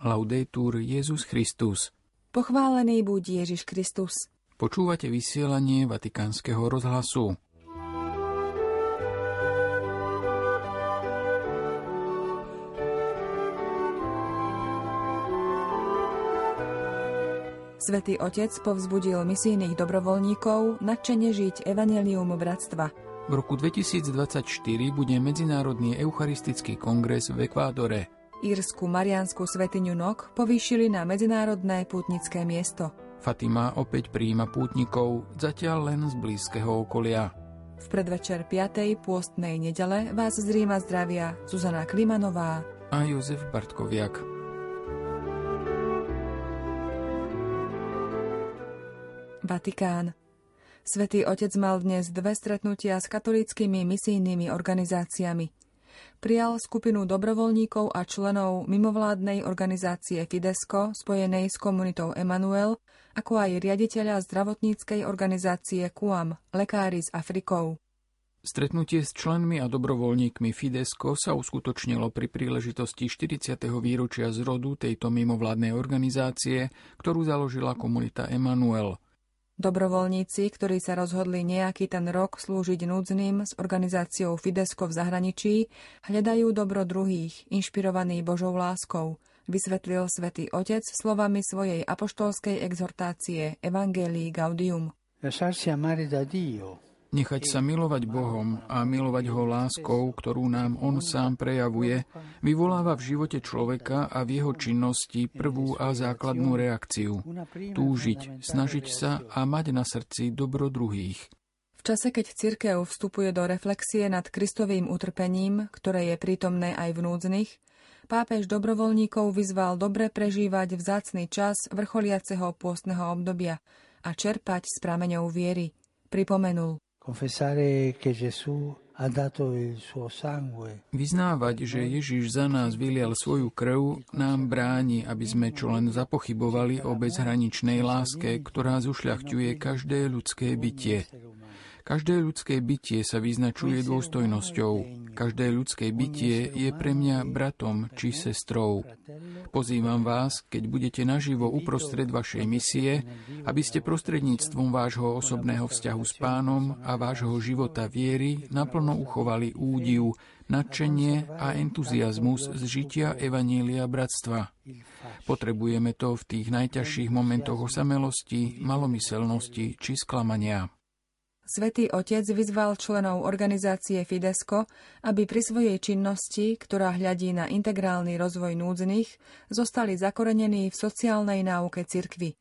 Laudetur Jesus Christus. Pochválený buď Ježiš Kristus. Počúvate vysielanie Vatikánskeho rozhlasu. Svätý Otec povzbudil misijných dobrovoľníkov nadšene žiť evanjelium bratstva. V roku 2024 bude Medzinárodný eucharistický kongres v Ekvádore. Írsku mariánsku svätyňu Nok povýšili na medzinárodné pútnické miesto. Fatima opäť prijíma pútnikov, zatiaľ len z blízkeho okolia. V predvečer 5. pôstnej nedele vás z Ríma zdravia Zuzana Klimanová a Jozef Bartkoviak. Vatikán. Svätý Otec mal dnes 2 stretnutia s katolíckymi misijnými organizáciami. Prijal skupinu dobrovoľníkov a členov mimovládnej organizácie Fidesco spojenej s komunitou Emmanuel, ako aj riaditeľa zdravotníckej organizácie QAM, Lekári s Afrikou. Stretnutie s členmi a dobrovoľníkmi Fidesco sa uskutočnilo pri príležitosti 40. výročia zrodu tejto mimovládnej organizácie, ktorú založila komunita Emmanuel. Dobrovoľníci, ktorí sa rozhodli nejaký ten rok slúžiť núdznym s organizáciou Fidesco v zahraničí, hľadajú dobro druhých, inšpirovaní Božou láskou, vysvetlil Svätý Otec slovami svojej apoštolskej exhortácie Evangelii Gaudium. Nechať sa milovať Bohom a milovať ho láskou, ktorú nám on sám prejavuje, vyvoláva v živote človeka a v jeho činnosti prvú a základnú reakciu. Túžiť, snažiť sa a mať na srdci dobro druhých. V čase, keď cirkev vstupuje do reflexie nad Kristovým utrpením, ktoré je prítomné aj v núdznych, pápež dobrovoľníkov vyzval dobre prežívať vzácny čas vrcholiaceho pôstneho obdobia a čerpať z prameňov viery. Pripomenul: Vyznávať, že Ježiš za nás vylial svoju krv, nám bráni, aby sme čo len zapochybovali o bezhraničnej láske, ktorá zušľachťuje každé ľudské bytie. Každé ľudské bytie sa vyznačuje dôstojnosťou. Každé ľudské bytie je pre mňa bratom či sestrou. Pozývam vás, keď budete naživo uprostred vašej misie, aby ste prostredníctvom vášho osobného vzťahu s Pánom a vášho života viery naplno uchovali údiv, nadšenie a entuziazmus z žitia evanjelia bratstva. Potrebujeme to v tých najťažších momentoch osamelosti, malomyselnosti či sklamania. Svätý Otec vyzval členov organizácie Fidesco, aby pri svojej činnosti, ktorá hľadí na integrálny rozvoj núdznych, zostali zakorenení v sociálnej náuke cirkvi.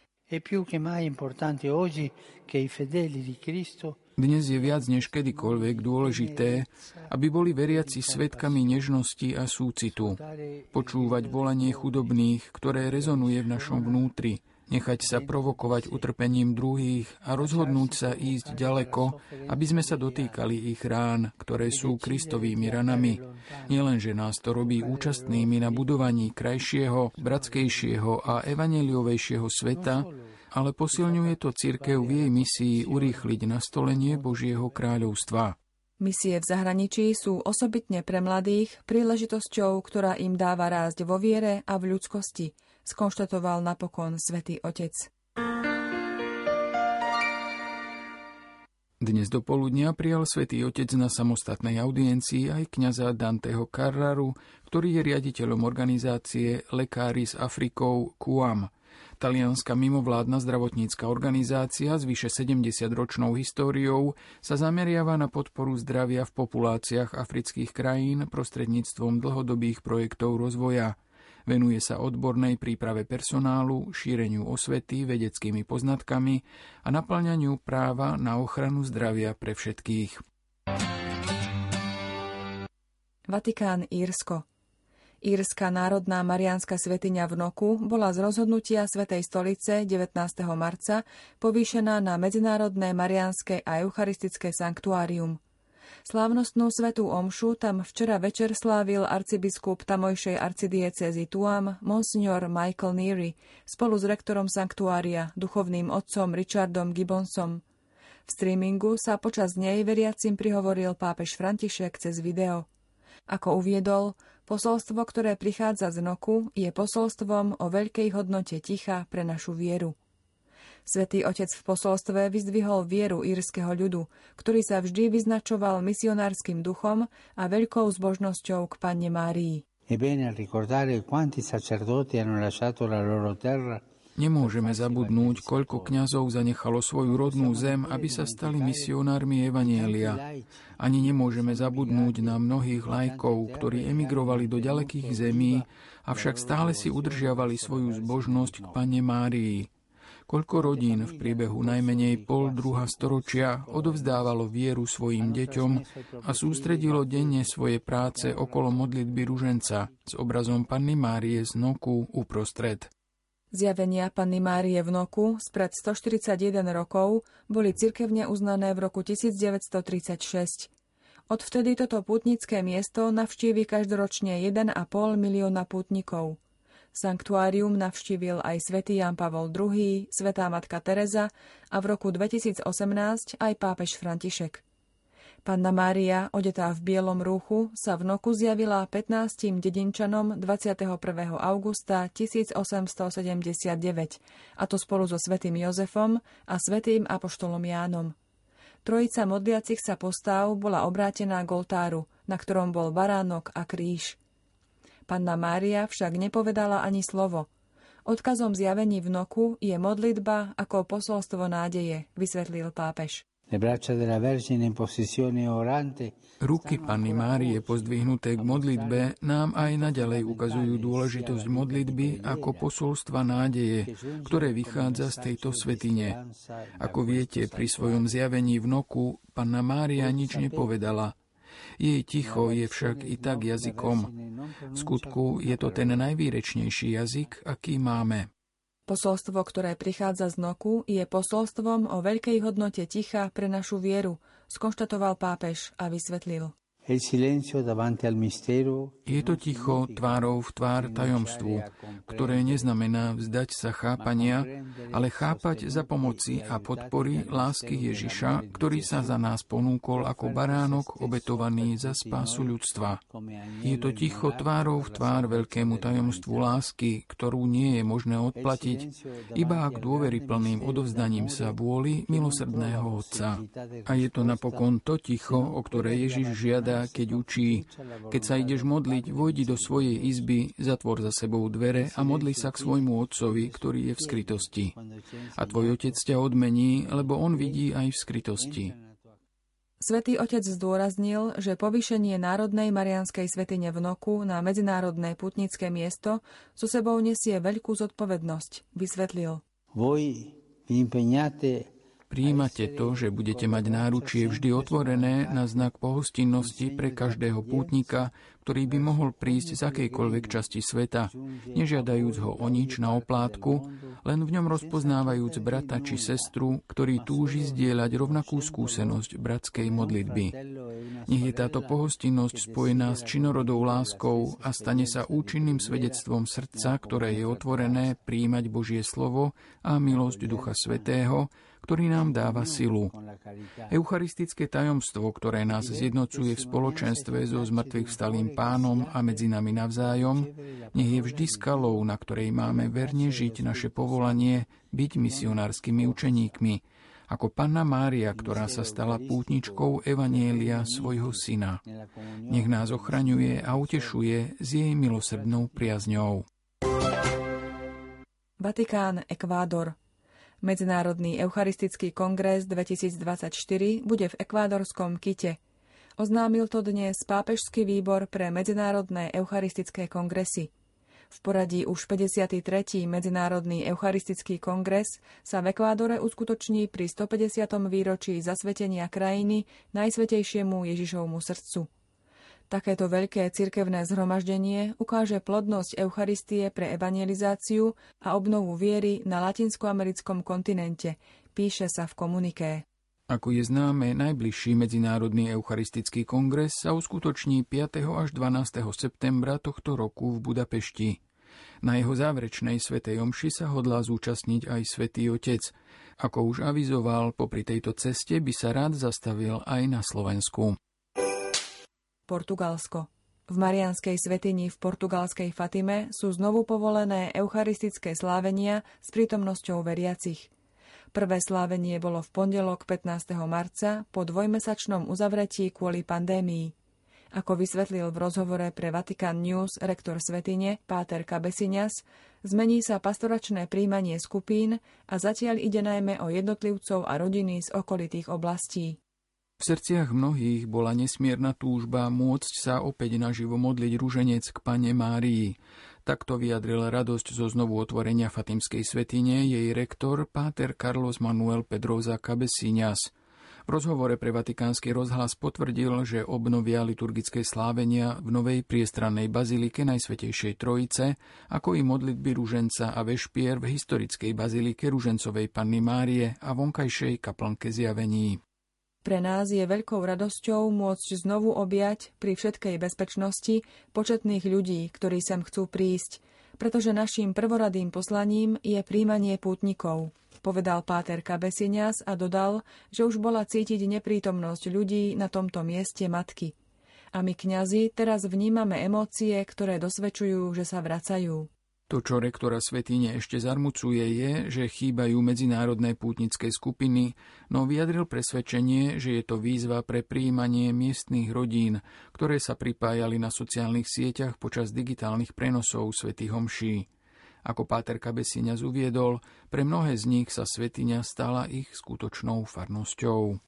Dnes je viac než kedykoľvek dôležité, aby boli veriaci svedkami nežnosti a súcitu. Počúvať volanie chudobných, ktoré rezonuje v našom vnútri, nechať sa provokovať utrpením druhých a rozhodnúť sa ísť ďaleko, aby sme sa dotýkali ich rán, ktoré sú Kristovými ranami. Nielenže nás to robí účastnými na budovaní krajšieho, bratskejšieho a evanjeliovejšieho sveta, ale posilňuje to cirkev v jej misii urýchliť nastolenie Božieho kráľovstva. Misie v zahraničí sú osobitne pre mladých príležitosťou, ktorá im dáva rásť vo viere a v ľudskosti, skonštatoval napokon Svätý Otec. Dnes dopoludnia prijal Svätý Otec na samostatnej audiencii aj kňaza Danteho Carraru, ktorý je riaditeľom organizácie Lekári s Afrikou QAM. Talianska mimovládna zdravotnícka organizácia s vyše 70-ročnou históriou sa zameriava na podporu zdravia v populáciách afrických krajín prostredníctvom dlhodobých projektov rozvoja. Venuje sa odbornej príprave personálu, šíreniu osvety vedeckými poznatkami a napĺňaniu práva na ochranu zdravia pre všetkých. Vatikán, Írsko. Írska národná mariánska svätyňa v Noku bola z rozhodnutia Svätej stolice 19. marca povýšená na medzinárodné mariánske a eucharistické sanktuárium. Slávnostnú svätú omšu tam včera večer slávil arcibiskup tamojšej arcidiecézy Tuam, monsignor Michael Neary, spolu s rektorom sanktuária, duchovným otcom Richardom Gibbonsom. V streamingu sa počas nej veriacim prihovoril pápež František cez video. Ako uviedol, Posolstvo, ktoré prichádza z Noku, je posolstvom o veľkej hodnote ticha pre našu vieru. Svätý Otec v posolstve vyzdvihol vieru írskeho ľudu, ktorý sa vždy vyznačoval misionárskym duchom a veľkou zbožnosťou k Panne Márii. Nemôžeme zabudnúť, koľko kňazov zanechalo svoju rodnú zem, aby sa stali misionármi evanjelia. Ani nemôžeme zabudnúť na mnohých laikov, ktorí emigrovali do ďalekých zemí, avšak stále si udržiavali svoju zbožnosť k Panne Márii. Koľko rodín v priebehu najmenej poldruha storočia odovzdávalo vieru svojim deťom a sústredilo denne svoje práce okolo modlitby ruženca s obrazom Panny Márie z Noku uprostred. Zjavenia Panny Márie v Noku spred 141 rokov boli cirkevne uznané v roku 1936. Odvtedy toto pútnické miesto navštívi každoročne 1,5 milióna pútnikov. Sanktuárium navštívil aj svätý Ján Pavol II, svätá matka Tereza a v roku 2018 aj pápež František. Panna Mária, odetá v bielom rúchu, sa v Noku zjavila 15 dedinčanom 21. augusta 1879, a to spolu so svätým Jozefom a svätým apoštolom Jánom. Trojica modliacich sa postáv bola obrátená k oltáru, na ktorom bol baránok a kríž. Panna Mária však nepovedala ani slovo. Odkazom zjavení v Noku je modlitba ako posolstvo nádeje, vysvetlil pápež. Ruky Panny Márie pozdvihnuté k modlitbe nám aj naďalej ukazujú dôležitosť modlitby ako posolstva nádeje, ktoré vychádza z tejto svätyne. Ako viete, pri svojom zjavení v Noku Panna Mária nič nepovedala. Jej ticho je však i tak jazykom. V skutku je to ten najvýrečnejší jazyk, aký máme. Posolstvo, ktoré prichádza z Noku, je posolstvom o veľkej hodnote ticha pre našu vieru, skonštatoval pápež a vysvetlil. Je to ticho tvárou v tvár tajomstvu, ktoré neznamená vzdať sa chápania, ale chápať za pomoci a podpory lásky Ježiša, ktorý sa za nás ponúkol ako baránok obetovaný za spásu ľudstva. Je to ticho tvárou v tvár veľkému tajomstvu lásky, ktorú nie je možné odplatiť, iba ak dôveryplným odovzdaním sa vôli milosrdného Otca. A je to napokon to ticho, o ktoré Ježiš žiada, keď učí: keď sa ideš modliť, vojdi do svojej izby, zatvor za sebou dvere a modli sa k svojmu Otcovi, ktorý je v skrytosti. A tvoj Otec ťa odmení, lebo on vidí aj v skrytosti. Svätý Otec zdôraznil, že povýšenie Národnej mariánskej svätyne v Noku na medzinárodné pútnické miesto so sebou nesie veľkú zodpovednosť, vysvetlil. Prijímate to, že budete mať náručie vždy otvorené na znak pohostinnosti pre každého pútnika, ktorý by mohol prísť z akejkoľvek časti sveta, nežiadajúc ho o nič na oplátku, len v ňom rozpoznávajúc brata či sestru, ktorý túži zdieľať rovnakú skúsenosť bratskej modlitby. Nech je táto pohostinnosť spojená s činorodou láskou a stane sa účinným svedectvom srdca, ktoré je otvorené prijímať Božie slovo a milosť Ducha Svätého, ktorý nám dáva silu. Eucharistické tajomstvo, ktoré nás zjednocuje v spoločenstve so zmrtvých vstalým Pánom a medzi nami navzájom, nech je vždy skalou, na ktorej máme verne žiť naše povolanie byť misionárskymi učeníkmi, ako Panna Mária, ktorá sa stala pútničkou evanjelia svojho syna. Nech nás ochraňuje a utešuje s jej milosrdnou priazňou. Vatikán, Ekvádor. Medzinárodný eucharistický kongres 2024 bude v ekvádorskom Kite. Oznámil to dnes pápežský výbor pre medzinárodné eucharistické kongresy. V poradí už 53. Medzinárodný eucharistický kongres sa v Ekvádore uskutoční pri 150. výročí zasvetenia krajiny Najsvätejšiemu Ježišovmu srdcu. Takéto veľké cirkevné zhromaždenie ukáže plodnosť Eucharistie pre evangelizáciu a obnovu viery na latinskoamerickom kontinente, píše sa v komuniké. Ako je známe, najbližší Medzinárodný eucharistický kongres sa uskutoční 5. až 12. septembra tohto roku v Budapešti. Na jeho záverečnej svätej omši sa hodlá zúčastniť aj Svätý Otec. Ako už avizoval, popri tejto ceste by sa rád zastavil aj na Slovensku. Portugalsko. V mariánskej svätyni v portugalskej Fatime sú znovu povolené eucharistické slávenia s prítomnosťou veriacich. Prvé slávenie bolo v pondelok 15. marca po dvojmesačnom uzavretí kvôli pandémii. Ako vysvetlil v rozhovore pre Vatican News rektor svätyne Páter Cabesiňas, zmení sa pastoračné prijímanie skupín a zatiaľ ide najmä o jednotlivcov a rodiny z okolitých oblastí. V srdciach mnohých bola nesmierna túžba môcť sa opäť naživo modliť ruženec k Panne Márii. Takto vyjadril radosť zo znovu otvorenia Fatimskej svätyne jej rektor páter Carlos Manuel Pedroza Cabesiñas. V rozhovore pre Vatikánsky rozhlas potvrdil, že obnovia liturgické slávenia v novej priestrannej bazilike Najsvätejšej Trojice, ako i modlitby ruženca a vešpier v historickej bazilike Ružencovej Panny Márie a vonkajšej kaplnke Zjavení. Pre nás je veľkou radosťou môcť znovu objať pri všetkej bezpečnosti početných ľudí, ktorí sem chcú prísť, pretože naším prvoradým poslaním je prijímanie pútnikov, povedal páter Cabesiňas a dodal, že už bola cítiť neprítomnosť ľudí na tomto mieste matky. A my kňazi teraz vnímame emócie, ktoré dosvedčujú, že sa vracajú. To, čo rektora svätyne ešte zarmucuje, je, že chýbajú medzinárodné pútnické skupiny, no vyjadril presvedčenie, že je to výzva pre prijímanie miestnych rodín, ktoré sa pripájali na sociálnych sieťach počas digitálnych prenosov svätých homší. Ako páter Cabesiňas uviedol, pre mnohé z nich sa svätyňa stala ich skutočnou farnosťou.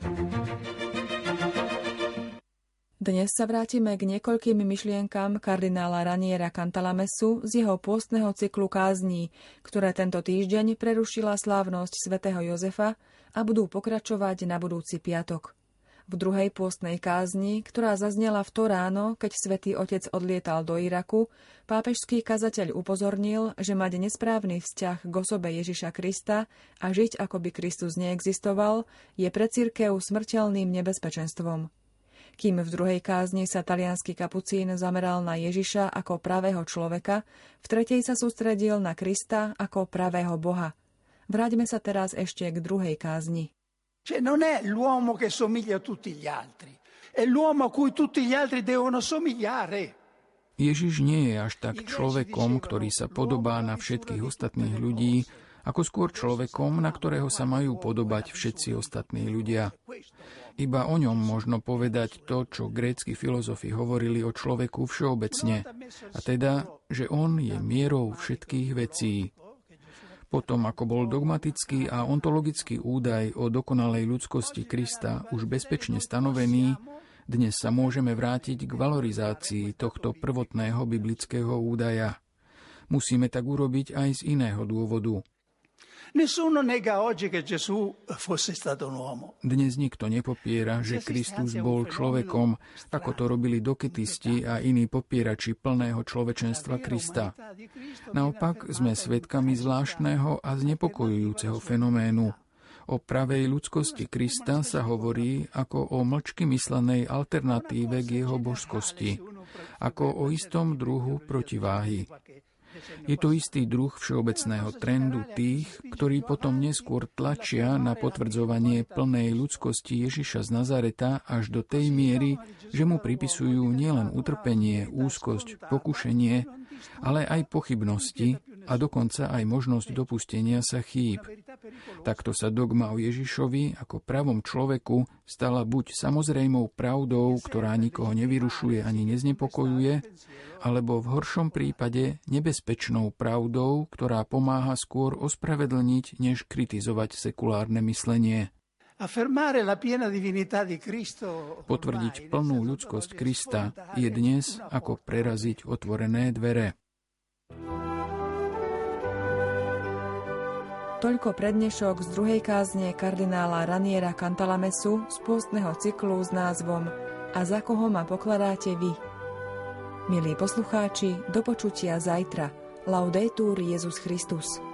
Dnes sa vrátime k niekoľkým myšlienkam kardinála Raniera Cantalamesu z jeho pôstneho cyklu kázní, ktoré tento týždeň prerušila slávnosť svätého Jozefa a budú pokračovať na budúci piatok. V druhej pôstnej kázni, ktorá zaznela v to ráno, keď svätý Otec odlietal do Iraku, pápežský kazateľ upozornil, že mať nesprávny vzťah k osobe Ježiša Krista a žiť, ako by Kristus neexistoval, je pre cirkev smrteľným nebezpečenstvom. Kým v druhej kázni sa taliansky kapucín zameral na Ježiša ako pravého človeka, v tretej sa sústredil na Krista ako pravého Boha. Vráťme sa teraz ešte k druhej kázni. Non è l'uomo che somiglia a tutti gli altri, è l'uomo a cui tutti gli altri devono somigliare. Ježiš nie je až tak človekom, ktorý sa podobá na všetkých ostatných ľudí, ako skôr človekom, na ktorého sa majú podobať všetci ostatní ľudia. Iba o ňom možno povedať to, čo grécki filozofi hovorili o človeku všeobecne, a teda, že on je mierou všetkých vecí. Potom, ako bol dogmatický a ontologický údaj o dokonalej ľudskosti Krista už bezpečne stanovený, dnes sa môžeme vrátiť k valorizácii tohto prvotného biblického údaja. Musíme tak urobiť aj z iného dôvodu. Dnes nikto nepopiera, že Kristus bol človekom, ako to robili doketisti a iní popierači plného človečenstva Krista. Naopak sme svedkami zvláštneho a znepokojujúceho fenoménu. O pravej ľudskosti Krista sa hovorí ako o mlčky myslenej alternatíve k jeho božskosti, ako o istom druhu protiváhy. Je to istý druh všeobecného trendu tých, ktorí potom neskôr tlačia na potvrdzovanie plnej ľudskosti Ježiša z Nazareta až do tej miery, že mu pripisujú nielen utrpenie, úzkosť, pokušenie, ale aj pochybnosti a dokonca aj možnosť dopustenia sa chýb. Takto sa dogma o Ježišovi ako pravom človeku stala buď samozrejmou pravdou, ktorá nikoho nevyrušuje ani neznepokojuje, alebo v horšom prípade nebezpečnou pravdou, ktorá pomáha skôr ospravedlniť, než kritizovať sekulárne myslenie. Potvrdiť plnú ľudskosť Krista je dnes ako preraziť otvorené dvere. Toľko prednešok z druhej kázne kardinála Raniera Cantalamesu z pôstneho cyklu s názvom A za koho ma pokladáte vy? Milí poslucháči, do počutia zajtra. Laudetur Jesus Christus.